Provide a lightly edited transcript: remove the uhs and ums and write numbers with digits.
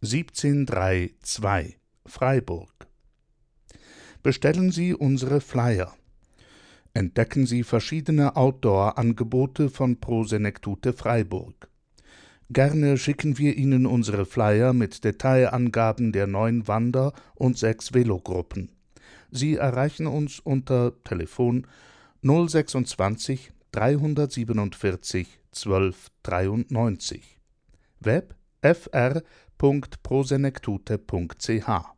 17332 Freiburg. Bestellen Sie unsere Flyer. Entdecken Sie verschiedene Outdoor-Angebote von Pro Senektute Freiburg. Gerne schicken wir Ihnen unsere Flyer mit Detailangaben der 9 Wander- und 6 Velogruppen. Sie erreichen uns unter Telefon 026 347 1293. Web fr.prosenektute.ch